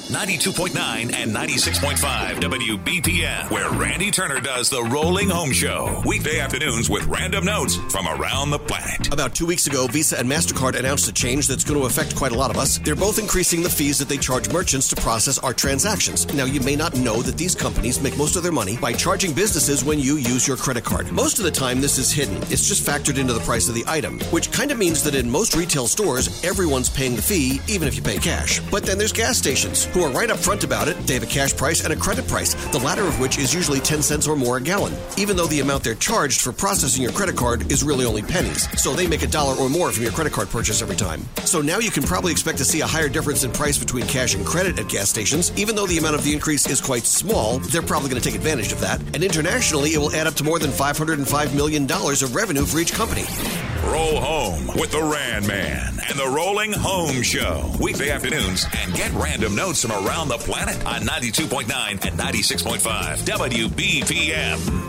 92.9 and 96.5 WBPM, where Randy Turner does the Rolling Home Show. Weekday afternoons with random notes from around the planet. About 2 weeks ago, Visa and MasterCard announced a change that's going to affect quite a lot of us. They're both increasing the fees that they charge merchants to process our transactions. Now, you may not know that these companies make most of their money by charging businesses when you use your credit card. Most of the time, this is hidden. It's just factored into the price of the item, which kind of means that in most retail stores, everyone's paying the fee, even if you pay cash. But then there's gas stations who are right up front about it. They have a cash price and a credit price, the latter of which is usually 10 cents or more a gallon, even though the amount they're charged for processing your credit card is really only pennies. So they make $1 or more from your credit card purchase every time. So now you can probably expect to see a higher difference in price between cash and credit at gas stations. Even though the amount of the increase is quite small, they're probably going to take advantage of that. And internationally, it will add up to more than $505 million of revenue for each company. Roll home with the Rand Man and the Rolling Home Show. Weekday afternoons, and get random notes from around the planet on 92.9 and 96.5 WBPM.